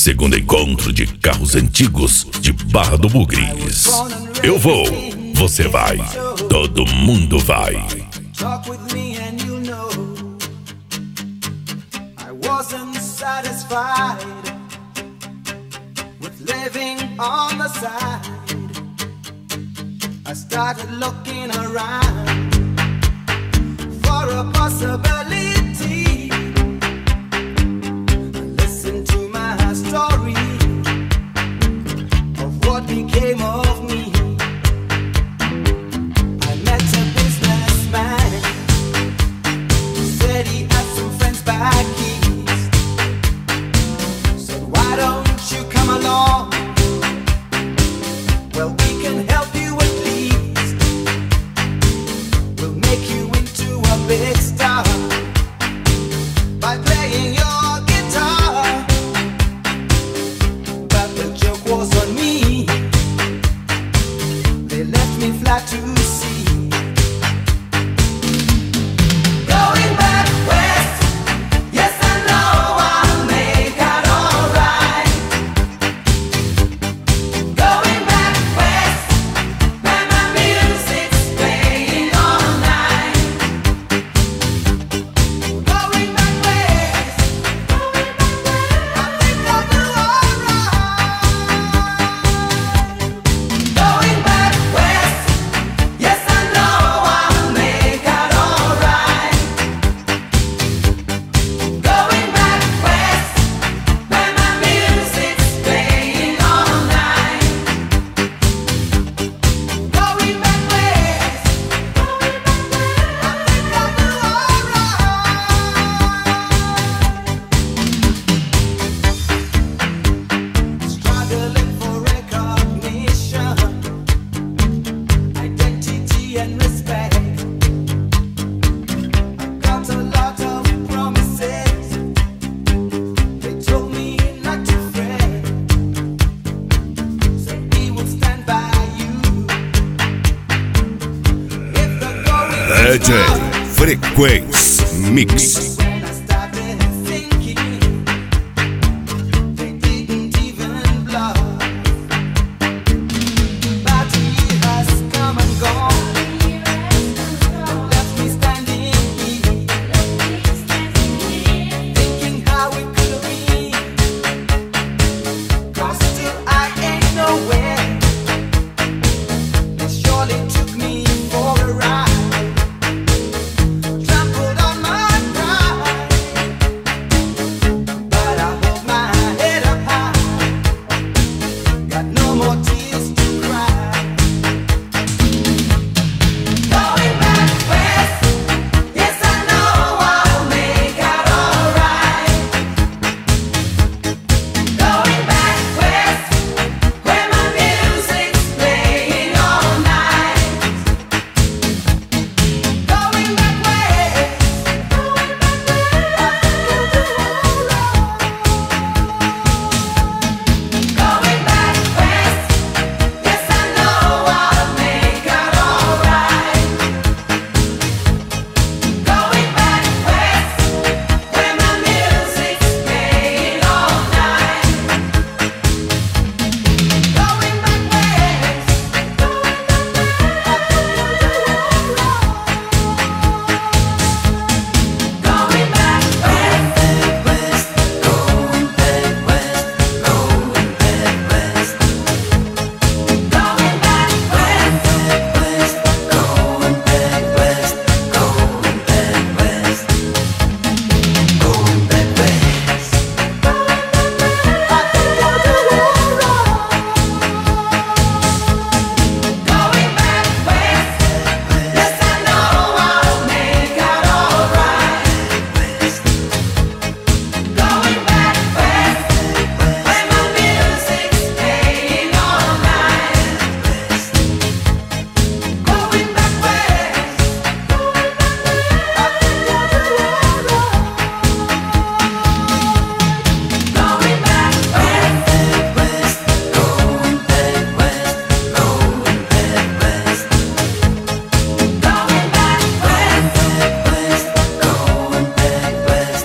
segundo encontro de carros antigos de Barra do Bugres. Eu vou, você vai, todo mundo vai. Talk with me and you know I wasn't satisfied with living on the side. I started looking around for a possibility. Listen to my story of what became of me. I met a businessman, said he had some friends back east. Said, why don't you come along? Well, we can help you at least. We'll make you into a big star by playing your guitar. But the joke was on me. They left me flat to see. Going back west, yes I know I'll make out alright. Going back west, where my music's playing all night. Going back west, I think I'll do alright. Going back west, yes I know I'll make out alright. Going back west, where my music's playing all night. Going back west, I think I'll do alright. Struggling for recognition, identity and respect. I got a lot of promises. They told me not to fret. Said he would stand by you if the going DJ Frequência Mix.